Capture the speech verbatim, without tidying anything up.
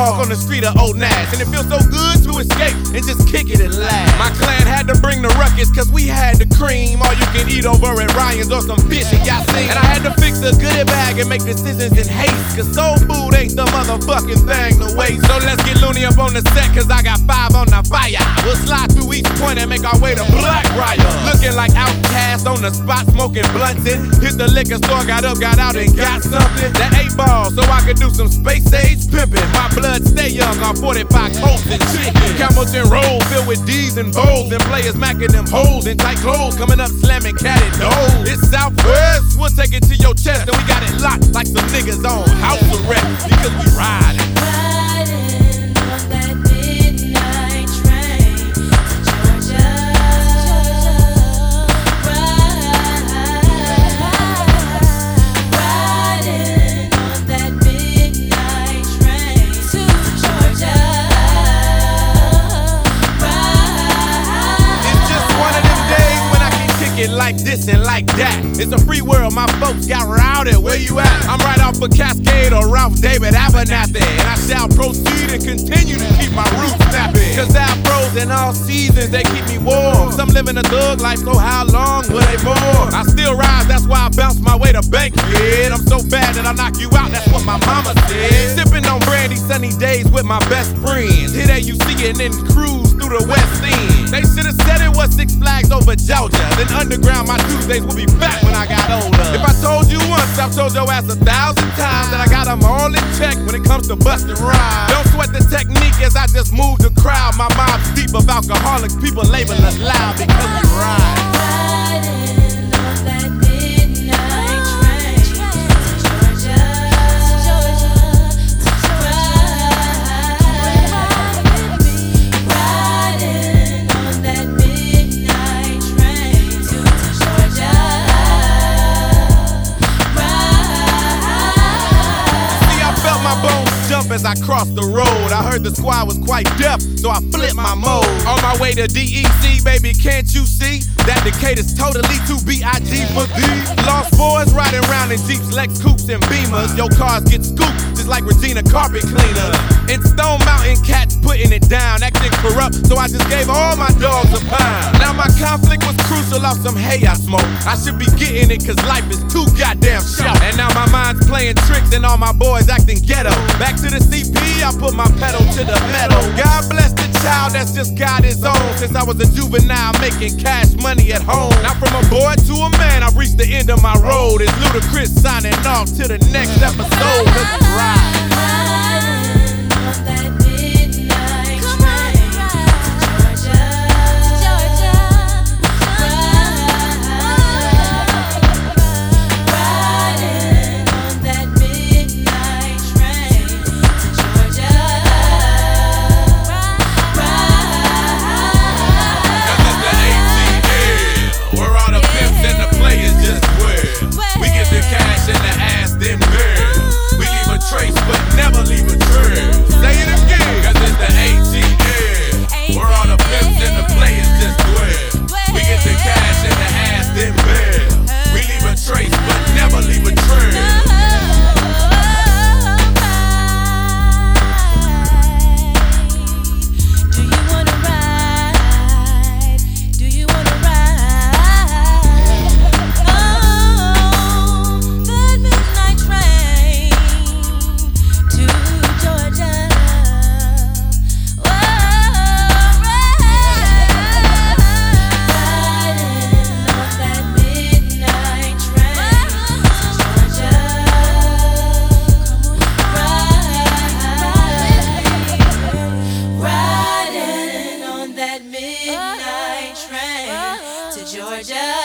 dog on the street of Old Nash, and it feels so good to escape and just kick it and laugh. My clan had to bring the ruckus, cause we had the cream. All you can eat over at Ryan's or some fish and y'all seen. And I had to fix a goodie bag and make decisions in haste, cause soul food ain't the motherfucking thing to waste. So let's get loony up on the set, cause I got five on the fire. We'll slide through each point and make our way to Blackbriar. Looking like Outcast on the spot, smoking blunts and hit the liquor store, got up, got out and got something. That eight ball, so I could do some space age pimping. My blood stay young on forty-five Colts and chicken. Camelton roll filled with D's and bowls, and players macking them holes in tight clothes, coming up slamming catty doors. It's Southwest, we'll take it to your chest, and we got it locked like some niggas on house arrest, because we riding. Riding on that midnight train to Georgia. Riding on that midnight train to Georgia. It's just one of them days when I can kick it like this and like that. It's a free world, my folks got routed. Where you at? I'm right off of Cascade or Ralph David Abernathy, and I shall proceed and continue to keep my roots snappy. Cause afros in all seasons, they keep me warm. Some living a thug life, so how long will they more? I still rise, that's why I bounce my way to Bankhead. I'm so bad that I knock you out, that's what my mama said. Sipping on brandy, sunny days with my best friends. Hit A U C and then cruise through the West End. They should've said it was Six Flags over Georgia. Then underground, my Tuesdays will be back when I got older. If I told you once, I've told your ass a thousand times that I got them all in check when it comes to busting rhymes. Don't sweat the technique as I just move the crowd. My mob's deep of alcoholics, people label us loud because we ride. Riding on that midnight train to Georgia. Riding on that midnight train to Georgia. See, I felt my bones jump as I crossed the road. I heard the squad was quite deaf, so I flipped my mode. On my way to D E C, baby, can't you see that Decatur's totally too B I G for these lost boys riding around in Jeeps, Lex Coupes, and Beamers. Your cars get scooped just like Regina carpet cleaners. In Stone Mountain, cats putting it down, acting corrupt, so I just gave all my dogs a pound. Now my conflict was crucial off some hay I smoke. I should be getting it cause life is too goddamn short. And now my mind's playing tricks and all my boys acting ghetto. Back to the C P, I put my pedal to the metal. God bless the child that's just got his own. Since I was a juvenile making cash money at home. Now from a boy to a man, I've reached the end of my road. It's Ludacris signing off to the next episode. Let's ride. Riding on that midnight train to Georgia. Riding on that midnight train to Georgia. Cause it's the A T L, where all the pimps and the players just dwell. We get the cash and the ass, then burn. We leave a trace, but never leave a trail. Say it again, cause it's the A T L, where all the pimps and the players just dwell. We get the cash and the ass, then burn. We leave a trace, but never leave a trail. Do you wanna ride? Do you wanna ride? Oh, that midnight train to Georgia. Whoa, riding on that midnight train to Georgia. Riding on that midnight train to Georgia.